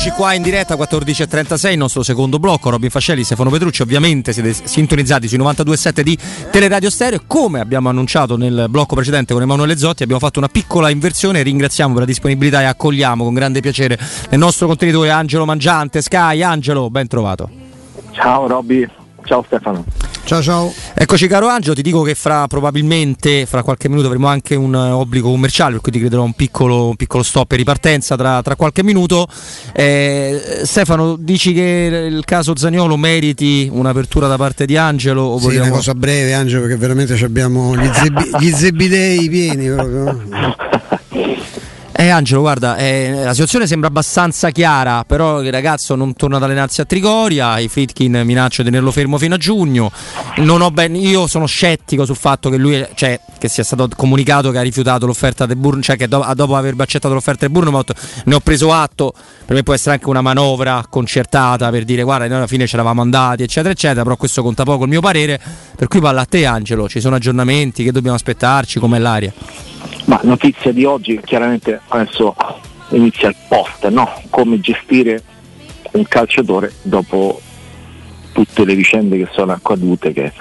Eccoci qua in diretta 14.36, il nostro secondo blocco. Robin Fascelli, Stefano Petrucci. Ovviamente siete sintonizzati sui 92.7 di Teleradio Stereo. Come abbiamo annunciato nel blocco precedente con Emanuele Zotti, abbiamo fatto una piccola inversione. Ringraziamo per la disponibilità e accogliamo con grande piacere il nostro contenitore Angelo Mangiante, Sky. Angelo, ben trovato. Ciao Robby, ciao Stefano. Ciao. Eccoci caro Angelo, ti dico che probabilmente fra qualche minuto avremo anche un obbligo commerciale, per cui ti chiederò un piccolo stop e ripartenza tra qualche minuto. Stefano, dici che il caso Zaniolo meriti un'apertura da parte di Angelo? O sì, una cosa breve Angelo, perché veramente abbiamo gli zebidei pieni proprio. Angelo, guarda, la situazione sembra abbastanza chiara, però il ragazzo non torna ad allenarsi a Trigoria, i Friedkin minaccia di tenerlo fermo fino a giugno. Io sono scettico sul fatto che lui, che sia stato comunicato che ha rifiutato l'offerta del Bournemouth, cioè che dopo aver accettato l'offerta del Bournemouth ne ho preso atto. Per me può essere anche una manovra concertata per dire guarda, noi alla fine ce l'avamo andati eccetera eccetera, però questo conta poco il mio parere, per cui palla a te Angelo, ci sono aggiornamenti, che dobbiamo aspettarci, com'è l'aria? Ma notizia di oggi, chiaramente adesso inizia il post, no? Come gestire un calciatore dopo tutte le vicende che sono accadute, che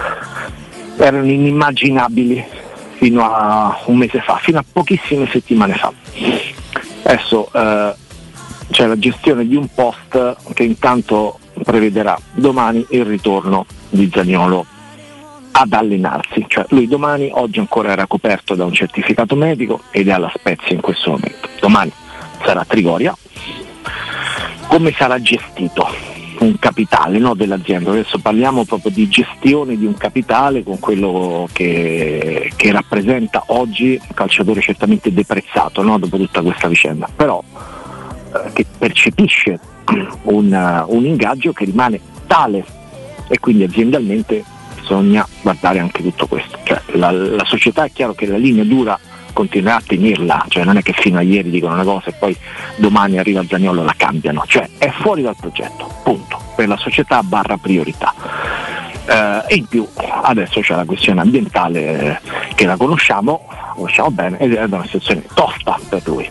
erano inimmaginabili fino a un mese fa, fino a pochissime settimane fa. Adesso c'è la gestione di un post che intanto prevederà domani il ritorno di Zaniolo ad allenarsi, cioè lui oggi ancora era coperto da un certificato medico ed è alla Spezia in questo momento, domani sarà a Trigoria. Come sarà gestito un capitale, no, dell'azienda? Adesso parliamo proprio di gestione di un capitale, con quello che rappresenta oggi un calciatore certamente deprezzato, no, dopo tutta questa vicenda, però che percepisce un ingaggio che rimane tale, e quindi aziendalmente bisogna guardare anche tutto questo, cioè la società, è chiaro che la linea dura continuerà a tenerla, cioè non è che fino a ieri dicono una cosa e poi domani arriva Zaniolo e la cambiano, cioè è fuori dal progetto, punto, per la società / priorità. E in più adesso c'è la questione ambientale che la conosciamo bene, ed è una situazione tosta per lui.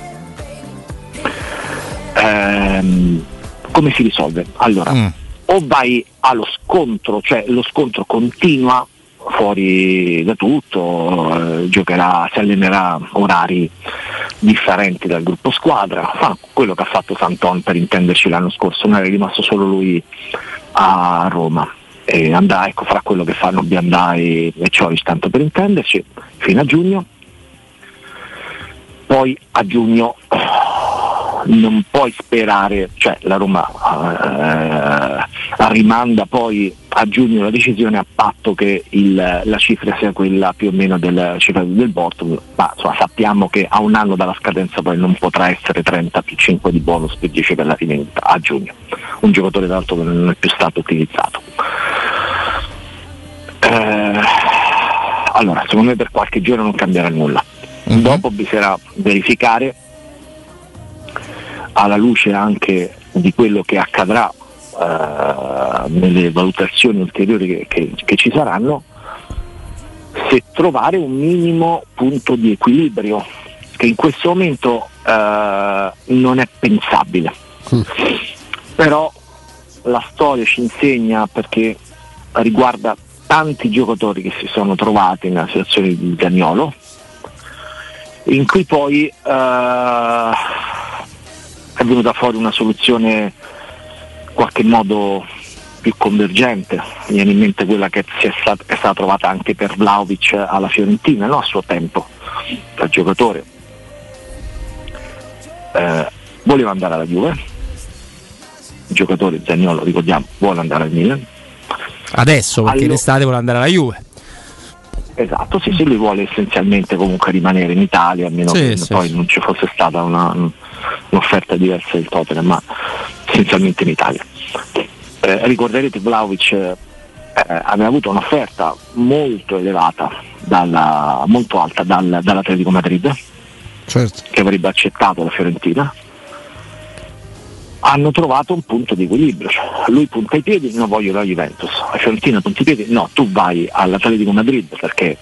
Come si risolve? Allora, o vai allo scontro, cioè lo scontro continua fuori da tutto, giocherà, si allenerà orari differenti dal gruppo squadra, fa quello che ha fatto Santon, per intenderci, l'anno scorso, non era rimasto solo lui a Roma, e farà quello che fanno Biandai e Ciolis, tanto per intenderci, fino a giugno. Poi a giugno non puoi sperare, cioè la Roma rimanda poi a giugno la decisione, a patto che la cifra sia quella più o meno della cifra del Bortolo, ma insomma, sappiamo che a un anno dalla scadenza poi non potrà essere 30 più 5 di bonus più 10 per la rivendita a giugno, un giocatore d'altro che non è più stato utilizzato. Allora secondo me per qualche giorno non cambierà nulla. Dopo bisognerà verificare, alla luce anche di quello che accadrà nelle valutazioni ulteriori che ci saranno, se trovare un minimo punto di equilibrio, che in questo momento non è pensabile. Però la storia ci insegna, perché riguarda tanti giocatori che si sono trovati nella situazione di Zaniolo, in cui poi è venuta fuori una soluzione in qualche modo più convergente. Mi viene in mente quella che è stata trovata anche per Vlahovic alla Fiorentina, no? A suo tempo, il giocatore voleva andare alla Juve, il giocatore Zaniolo, ricordiamo, vuole andare al Milan adesso, perché in estate vuole andare alla Juve. Esatto, sì, lui vuole essenzialmente comunque rimanere in Italia, a meno che poi non ci fosse stata un'offerta diversa del Tottenham, ma essenzialmente in Italia. Ricorderete, Vlahovic aveva avuto un'offerta molto elevata, molto alta dall'Atletico Madrid, certo, che avrebbe accettato la Fiorentina. Hanno trovato un punto di equilibrio, cioè, lui punta i piedi, non voglio la Juventus, la Fiorentina punta i piedi, no, tu vai all'Atletico Madrid perché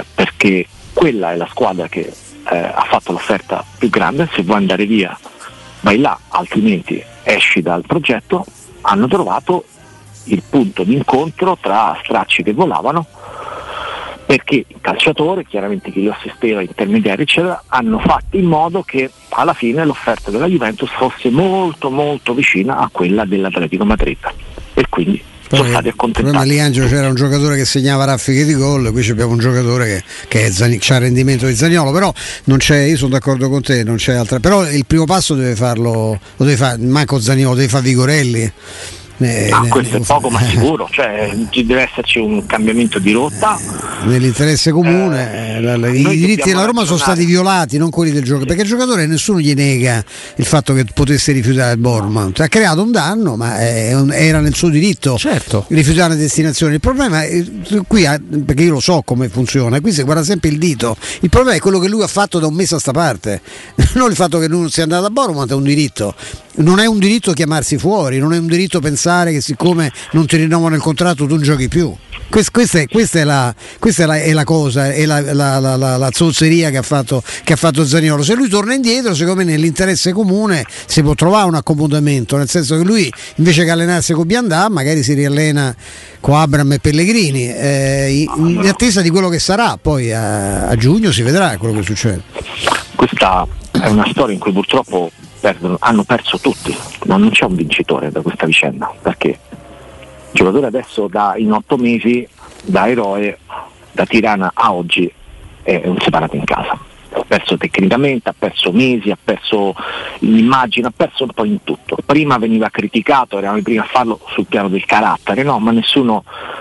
quella è la squadra che ha fatto l'offerta più grande. Se vuoi andare via vai là, altrimenti esci dal progetto. Hanno trovato il punto di incontro tra stracci che volavano, perché il calciatore, chiaramente chi lo assisteva, intermediari eccetera, hanno fatto in modo che alla fine l'offerta della Juventus fosse molto molto vicina a quella dell'Atletico Madrid, e quindi sono stati accontentati. Lì, Angelo, c'era un giocatore che segnava raffiche di gol, qui abbiamo un giocatore che c'ha il rendimento di Zaniolo, però non c'è, io sono d'accordo con te, non c'è altra, però il primo passo deve farlo, lo deve fare Marco Zaniolo, deve fare Vigorelli. Questo è poco ma sicuro, cioè ci deve esserci un cambiamento di rotta nell'interesse comune. I diritti della Roma sono stati violati, non quelli del giocatore, perché il giocatore nessuno gli nega il fatto che potesse rifiutare il Bournemouth, ha creato un danno, ma era nel suo diritto, certo, rifiutare la destinazione. Il problema è qui, perché io lo so come funziona, qui si guarda sempre il dito, il problema è quello che lui ha fatto da un mese a sta parte, non il fatto che non sia andato a Bournemouth. È un diritto, non è un diritto chiamarsi fuori, non è un diritto pensare che siccome non ti rinnovano il contratto tu non giochi più. Questa è la cosa, è la zozzeria che ha fatto Zaniolo. Se lui torna indietro, secondo me nell'interesse comune si può trovare un accomodamento, nel senso che lui invece che allenarsi con Biandà magari si riallena con Abraham e Pellegrini, in attesa di quello che sarà. Poi a giugno si vedrà quello che succede. Questa è una storia in cui purtroppo hanno perso tutti, non c'è un vincitore da questa vicenda, perché il giocatore adesso in 8 mesi da eroe, da Tirana a oggi è un separato in casa, ha perso tecnicamente, ha perso mesi, ha perso l'immagine, ha perso un po' in tutto. Prima veniva criticato, eravamo i primi a farlo sul piano del carattere, no, ma nessuno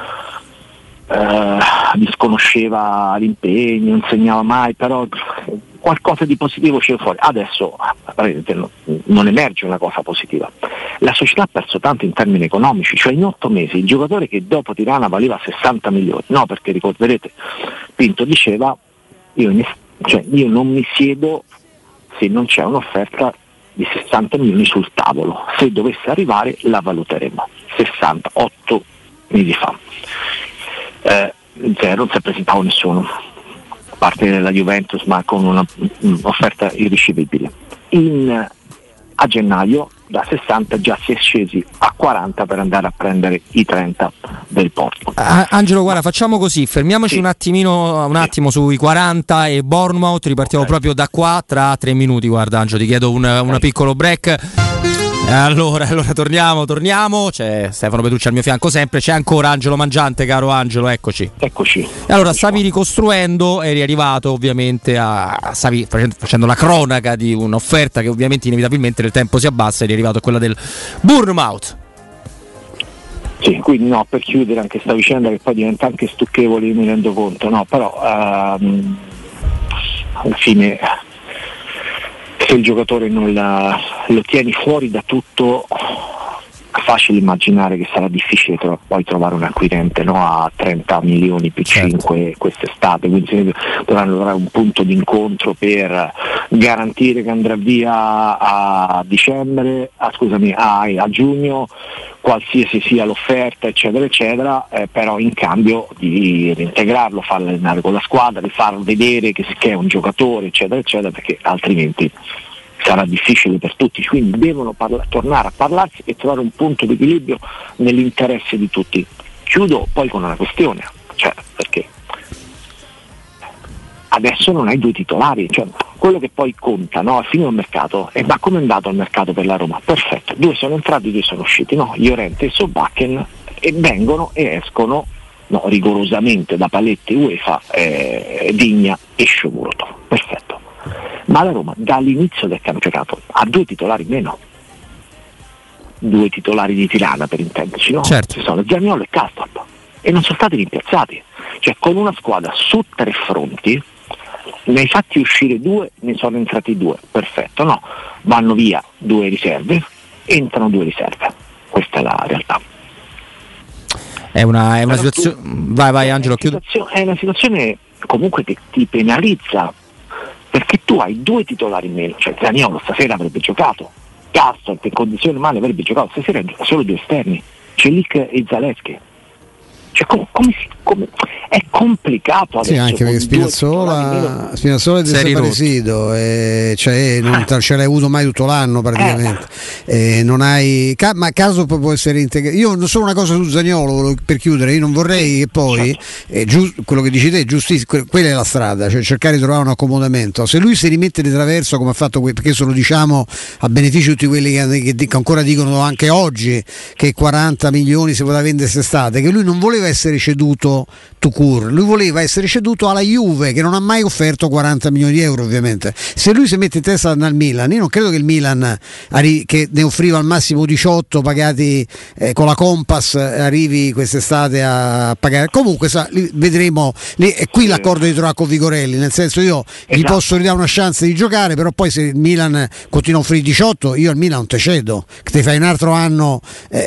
disconosceva l'impegno, non segnava mai, però qualcosa di positivo c'è fuori. Adesso non emerge una cosa positiva. La società ha perso tanto in termini economici, cioè in 8 mesi il giocatore che dopo Tirana valeva 60 milioni, no, perché ricorderete Pinto diceva io non mi siedo se non c'è un'offerta di 60 milioni sul tavolo, se dovesse arrivare la valuteremo. 8 mesi fa zero, non si è presentato nessuno a parte della Juventus, ma con un'offerta irricevibile. A gennaio da 60 già si è scesi a 40 per andare a prendere i 30 del Porto. Angelo, guarda, facciamo così, fermiamoci un attimo sui 40 e Bournemouth, ripartiamo proprio da qua tra 3 minuti. Guarda Angelo, ti chiedo un piccolo break. Allora torniamo, c'è Stefano Petrucci al mio fianco sempre, c'è ancora Angelo Mangiante, caro Angelo, eccoci. Allora, stavi ricostruendo, eri arrivato ovviamente stavi facendo la cronaca di un'offerta che ovviamente inevitabilmente nel tempo si abbassa, eri arrivato a quella del Bournemouth. Sì, quindi no, per chiudere anche sta vicenda che poi diventa anche stucchevole, mi rendo conto, no, però alla fine se il giocatore non lo tieni fuori da tutto, è facile immaginare che sarà difficile poi trovare un acquirente, no, a 30 milioni più 5 quest'estate, quindi dovranno trovare un punto di incontro per garantire che andrà via a giugno, qualsiasi sia l'offerta eccetera eccetera, però in cambio di reintegrarlo, farlo allenare con la squadra, di far vedere che è un giocatore eccetera eccetera, perché altrimenti sarà difficile per tutti, quindi devono tornare a parlarsi e trovare un punto di equilibrio nell'interesse di tutti. Chiudo poi con una questione, cioè perché adesso non hai 2 titolari, cioè quello che poi conta, no? È finito il mercato, ma come è andato il mercato per la Roma? Perfetto, 2 sono entrati, 2 sono usciti, no? Llorente e Solbakken, e vengono e escono rigorosamente da paletti UEFA, Vigna e Sciomurto, perfetto. Ma la Roma dall'inizio del campionato ha 2 titolari meno, 2 titolari di Tirana per intenderci, no? Certo. Ci sono Zaniolo e Kastrop e non sono stati rimpiazzati, cioè con una squadra su 3 fronti ne hai fatti uscire 2, ne sono entrati 2, perfetto, no? Vanno via 2 riserve, entrano 2 riserve, questa è la realtà. È una situazione. Vai Angelo, chiudo. È una situazione comunque che ti penalizza, perché tu hai 2 titolari in meno, cioè Zaniolo stasera avrebbe giocato, Kastrop in condizioni male avrebbe giocato, stasera solo 2 esterni, Celik e Zalewski. Cioè come è complicato adesso. Sì, anche perché Spinazzola è desaparecido, cioè non ce l'hai avuto mai tutto l'anno praticamente. Non hai ma caso può essere integrato. Io solo una cosa su Zaniolo per chiudere, io non vorrei che poi quello che dici te è giustissimo, quella è la strada, cioè cercare di trovare un accomodamento. Se lui si rimette di traverso come ha fatto perché sono, diciamo, a beneficio di tutti quelli che ancora dicono anche oggi che 40 milioni si poteva vendere quest'estate, che lui non voleva essere ceduto to cure, lui voleva essere ceduto alla Juve che non ha mai offerto 40 milioni di euro ovviamente. Se lui si mette in testa al Milan, io non credo che il Milan che ne offriva al massimo 18 pagati con la Compass arrivi quest'estate a pagare. Comunque vedremo e qui l'accordo di trovare con Vigorelli, nel senso io gli posso ridare una chance di giocare, però poi se il Milan continua a offrire 18 io al Milan non te cedo, che ti fai un altro anno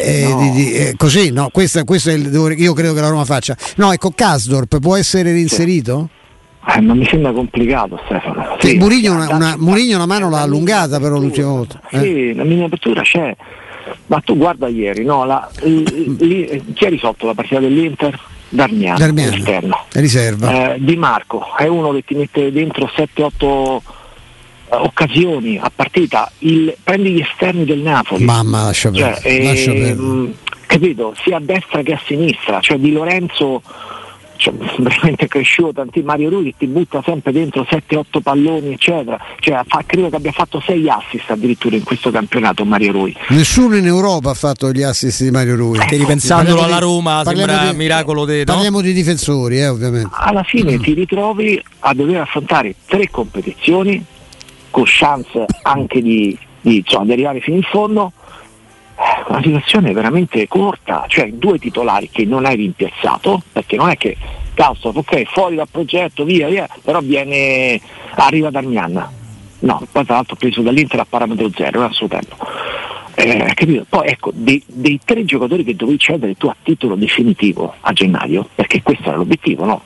così, no? Questo è io credo che la Roma faccia. No, ecco, Kasdorp può essere reinserito? Ma mi sembra complicato, Stefano. Sì, Mourinho una mano l'ha allungata però l'ultima volta. Sì, la mia apertura c'è. Ma tu guarda ieri, no? Chi ha risolto la partita dell'Inter? Darmian esterno. Riserva. Di Marco è uno che ti mette dentro 7-8 occasioni a partita. Prendi gli esterni del Napoli. Mamma, lascia perdere. Capito? Sia a destra che a sinistra, cioè Di Lorenzo veramente cresciuto tanti, Mario Rui che ti butta sempre dentro 7-8 palloni eccetera, cioè credo che abbia fatto 6 assist addirittura in questo campionato Mario Rui. Nessuno in Europa ha fatto gli assist di Mario Rui, che ripensandolo alla Roma sembra miracolo parliamo di difensori ovviamente. Alla fine ti ritrovi a dover affrontare 3 competizioni con chance anche di arrivare fino in fondo. Una situazione veramente corta, cioè 2 titolari che non hai rimpiazzato, perché non è che Castro, ok, fuori dal progetto, via, però arriva Darmian, no, poi tra l'altro preso dall'Inter a parametro zero a suo tempo, capito? Poi ecco, dei 3 giocatori che dovevi cedere tu a titolo definitivo a gennaio, perché questo era l'obiettivo, no?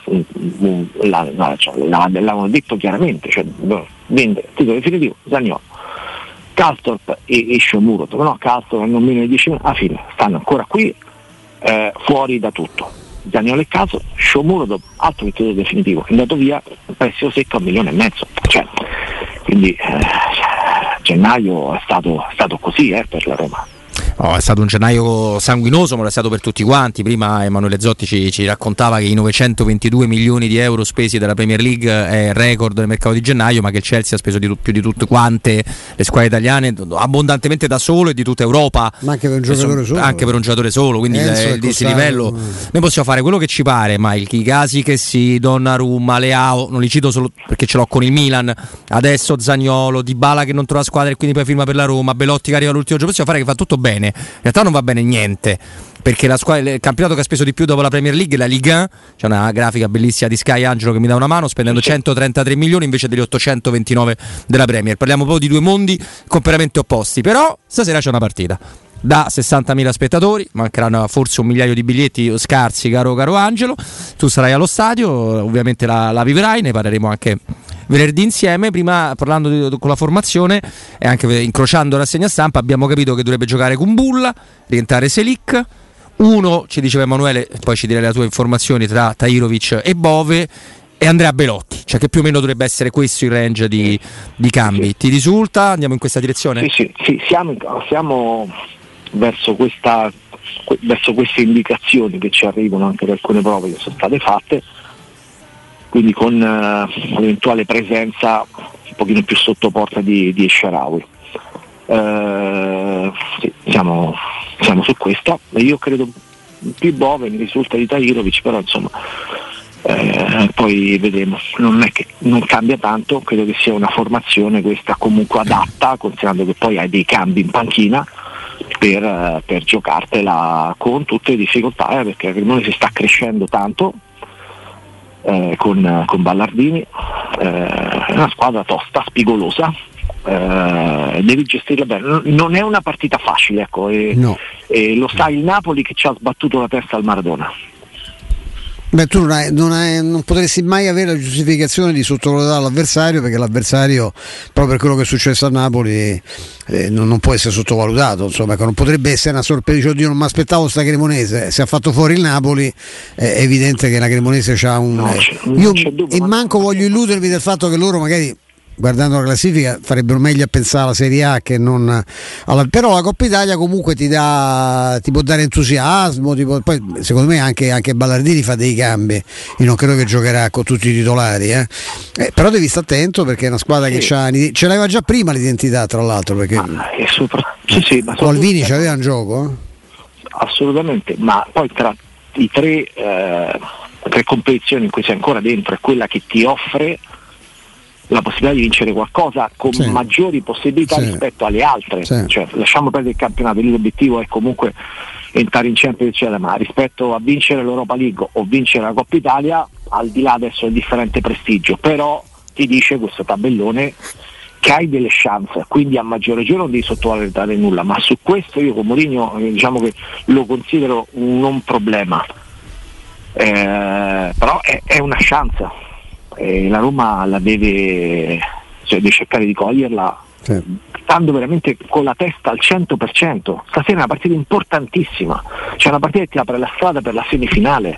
L'avevano detto chiaramente, cioè vendere titolo definitivo Zaniolo, Kastorp e Shomurodov, no? Kastorp non meno di 10 minuti, alla fine stanno ancora qui, fuori da tutto. Zaniolo e caso, Shomurodov, altro che titolo definitivo, è andato via, prestito secco a 1,5 milioni, cioè, quindi gennaio è stato così per la Roma. È stato un gennaio sanguinoso, ma lo è stato per tutti quanti. Prima Emanuele Zotti ci raccontava che i 922 milioni di euro spesi dalla Premier League è il record del mercato di gennaio, ma che il Chelsea ha speso più di tutte quante le squadre italiane, abbondantemente da solo e di tutta Europa. Ma anche per un giocatore solo. Anche per un giocatore solo, quindi di questo livello noi possiamo fare quello che ci pare, ma i casi che Donnarumma, Leao, non li cito solo perché ce l'ho con il Milan, adesso Zaniolo, Dybala che non trova squadra e quindi poi firma per la Roma, Belotti che arriva all'ultimo giorno, possiamo fare che fa tutto bene. In realtà non va bene niente, perché il campionato che ha speso di più dopo la Premier League è la Ligue 1. C'è una grafica bellissima di Sky, Angelo, che mi dà una mano, spendendo 133 milioni invece degli 829 della Premier. Parliamo proprio di 2 mondi completamente opposti, però stasera c'è una partita da 60.000 spettatori, mancheranno forse 1 migliaio di biglietti scarsi, caro Angelo. Tu sarai allo stadio, ovviamente la vivrai, ne parleremo anche venerdì insieme. Prima, parlando con la formazione e anche incrociando la rassegna stampa, abbiamo capito che dovrebbe giocare Kumbulla, rientrare Selic, uno, ci diceva Emanuele, poi ci direi le tue informazioni, tra Tahirovic e Bove, e Andrea Belotti, cioè che più o meno dovrebbe essere questo il range di cambi. Sì. Ti risulta? Andiamo in questa direzione? Sì, siamo verso queste indicazioni che ci arrivano anche da alcune prove che sono state fatte, quindi con l'eventuale presenza un pochino più sotto porta di Esharawi. Siamo su questo, io credo più Bove, mi risulta di Tahirovic, però insomma poi vedremo, non è che non cambia tanto, credo che sia una formazione questa comunque adatta, considerando che poi hai dei cambi in panchina per giocartela con tutte le difficoltà, perché il Cremonese si sta crescendo tanto con Ballardini, è una squadra tosta, spigolosa, devi gestirla bene, non è una partita facile, ecco, no. E lo sa il Napoli che ci ha sbattuto la testa al Maradona. Beh, tu non potresti mai avere la giustificazione di sottovalutare l'avversario, perché l'avversario, proprio per quello che è successo a Napoli, non può essere sottovalutato. Insomma, non potrebbe essere una sorpresa. Oddio, non mi aspettavo sta Cremonese. Se ha fatto fuori il Napoli, è evidente che la Cremonese c'ha un. Manco voglio illudermi del fatto che loro magari, guardando la classifica, farebbero meglio a pensare alla Serie A che non però la Coppa Italia comunque ti può dare entusiasmo, poi secondo me anche Ballardini fa dei cambi. Io non credo che giocherà con tutti i titolari, però devi stare attento, perché è una squadra che ce l'aveva già prima l'identità, tra l'altro, perché ma Colvini c'aveva un gioco, assolutamente, ma poi tra i tre competizioni in cui sei ancora dentro è quella che ti offre la possibilità di vincere qualcosa con maggiori possibilità rispetto alle altre. Cioè, lasciamo perdere il campionato, lì l'obiettivo è comunque entrare in Champions, ma rispetto a vincere l'Europa League o vincere la Coppa Italia, al di là adesso del differente prestigio, però ti dice questo tabellone che hai delle chance, quindi a maggior ragione non devi sottovalutare nulla, ma su questo io con Mourinho diciamo che lo considero un non problema, però è una chance. La Roma la deve cercare di coglierla, stando veramente con la testa al 100%. Stasera è una partita importantissima, c'è una partita che ti apre la strada per la semifinale,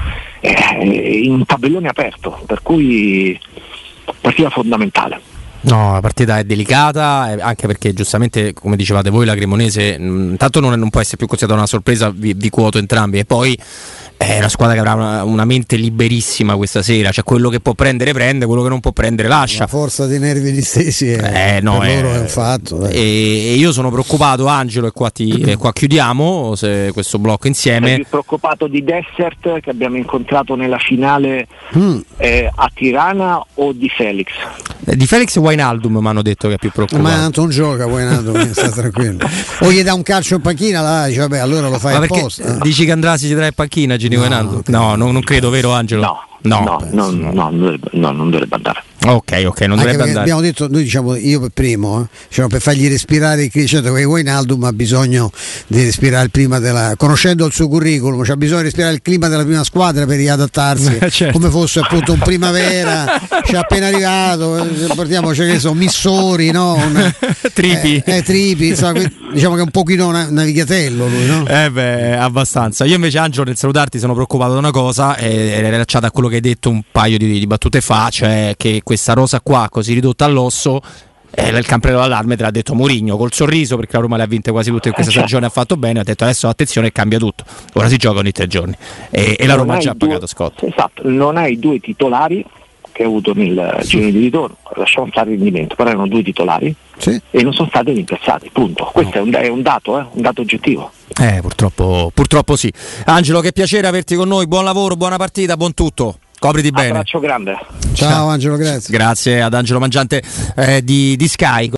in un tabellone aperto, per cui partita fondamentale. No, la partita è delicata, anche perché giustamente, come dicevate voi, la Cremonese intanto non può essere più considerata una sorpresa, vi quoto entrambi, e poi è una squadra che avrà una mente liberissima questa sera, cioè quello che può prendere prende, quello che non può prendere lascia. La forza dei nervi distesi per loro è un fatto. E io sono preoccupato, Angelo, e qua chiudiamo questo blocco insieme. Sei più preoccupato di Dessert, che abbiamo incontrato nella finale a Tirana, o di Felix? Di Felix e Wijnaldum mi hanno detto che è più preoccupato. Ma tanto non gioca Wijnaldum, sta tranquillo. O gli dà un calcio in panchina, là dice vabbè, allora lo fai apposta. Dici che Andrasi si trae in panchina, Gini Wijnaldum? No, non credo, vero Angelo? No, non dovrebbe andare. Ok, non dovrebbe andare. Abbiamo detto, noi diciamo, io per primo, per fargli respirare il certo che Wijnaldum ha bisogno di respirare il clima conoscendo il suo curriculum, c'ha bisogno di respirare il clima della prima squadra per riadattarsi, certo. Come fosse appunto un primavera, c'è appena arrivato, portiamo, Missori, no? Tripi, insomma, diciamo che è un pochino navigatello lui, no? Abbastanza. Io invece, Angelo, nel salutarti sono preoccupato da una cosa, è relacciata a quello che hai detto un paio di battute fa, cioè che questa rosa qua così ridotta all'osso, il campione d'allarme te l'ha detto Mourinho col sorriso, perché la Roma le ha vinte quasi tutte in questa stagione, ha fatto bene, ha detto adesso attenzione, cambia tutto, ora si gioca ogni 3 giorni e la Roma ha già pagato Scott. Esatto, non hai 2 titolari che ha avuto nel giro di ritorno, lasciamo fare il rendimento, però erano 2 titolari e non sono stati rimpiazzati, punto. Questo è un dato oggettivo. Purtroppo sì. Angelo, che piacere averti con noi, buon lavoro, buona partita, buon tutto. Copriti bene. Abbraccio grande. Ciao Angelo, grazie. Grazie ad Angelo Mangiante di Sky.